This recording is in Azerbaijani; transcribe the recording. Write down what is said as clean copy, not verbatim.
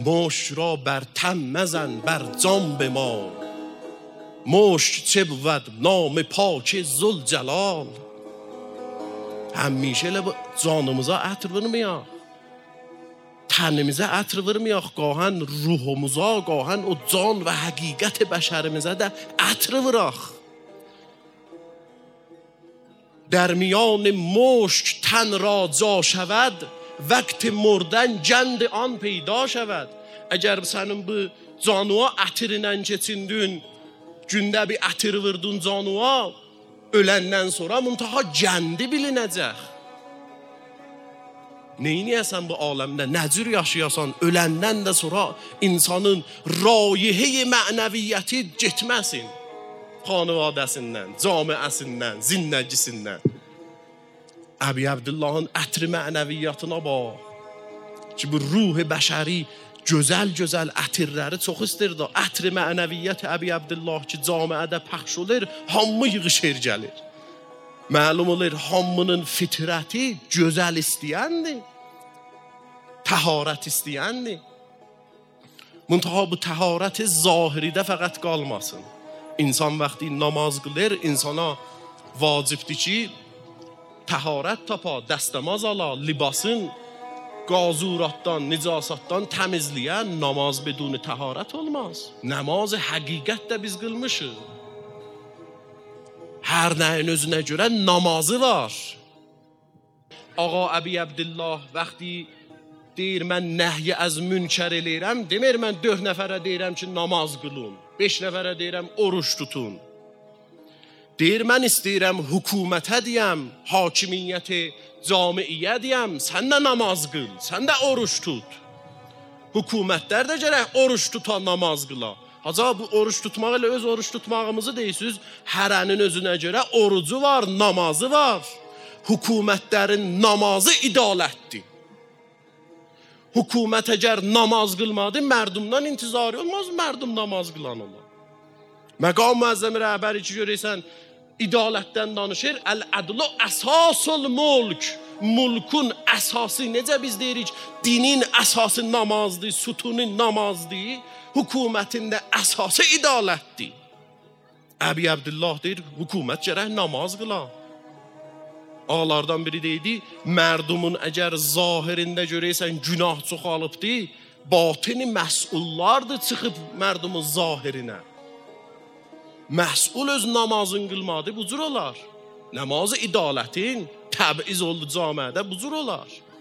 مشت را بر تن مزن بر جان بمال. مشت چه بود نام پاک ذوالجلال. همیشه canımıza ətr vurmayaq. Tənimizə ətr vurmayaq. Qahən ruhumuza, qahən o can və həqiqət bəşərimizə də ətr vuraq. در میان مشک تن را جا شود، وقت مردن جند آن پیدا شود. Əgər sənin bu canıya ətrindən keçindin, gündə bir ətr vurdun canıya, öləndən sonra muntaha gəndi bilinəcək. Neyniyəsən bu aləmdə, nə cür yaşayasan, öləndən də sonra insanın rayihə mənəviyyəti getməsin. Xanvadəsindən, camiəsindən, zinnəcisindən. Əbi Abdullahın ətri mənəviyyatına bax. Ki bu ruh bəşəri gözəl ətirləri çox istirdi. Ətri mənəviyyət Əbi Abdullah ki camiədə pəxş olur, hamı yığışır gəlir. Məlum olur, hamının fitrəti gözəl istəyəndir. Təharət istəyəndir. Muntaha bu təharət zahiridə fəqət qalmasın. İnsan vaxtı namaz qılır, insana vacibdir ki, təharət tapa, dəstəmaz ala, libasın qazuratdan, nicasatdan təmizləyən namaz beduni təharət olmaz. Namaz həqiqət də biz qılmışıq. Hər nəyin özünə görə namazı var. Ağa Əbi Abdullah vaxtı deyir, mən nəhyi az münkər eləyirəm, demir mən 4 nəfərə deyirəm ki, namaz qılın, 5 nəfərə deyirəm, oruç tutun. Deyir, mən istəyirəm hökumətə deyəm, hakimiyyəti, camiiyə deyəm, sən də namaz qıl, sən də oruç tut. Hökumətlər də gərək oruç tutan namaz qıla. Haca bu oruç tutmaq ilə öz oruç tutmağımızı deyirsiniz, hərənin özünə görə orucu var, namazı var. Hökumətlərin namazı idalətdir. Hökumət əgər namaz qılmadı, mərdumdan intizarı olmaz, mərdum namaz qılan olar. Məqam müəzzəmi rəhbəri ki görürsən, idalətdən danışır. Əl-ədlu əsasul mulk. Mulkun əsası, necə biz deyirik, dinin əsası namazdır, sütunun namazdır, hökumətin də əsası idalətdir. Əbi Abdullah deyir, hökumət gərək namaz qıla. Ağalardan biri deydi, mərdumun əgər zahirində görəysən günah çoxalıbdır, batini məsullardır çıxıb mərdumun zahirinə. Məsul öz namazın qılmadı, bu cür olar. Namazı idalətin təbiiz oldu camiədə, bu cür olar.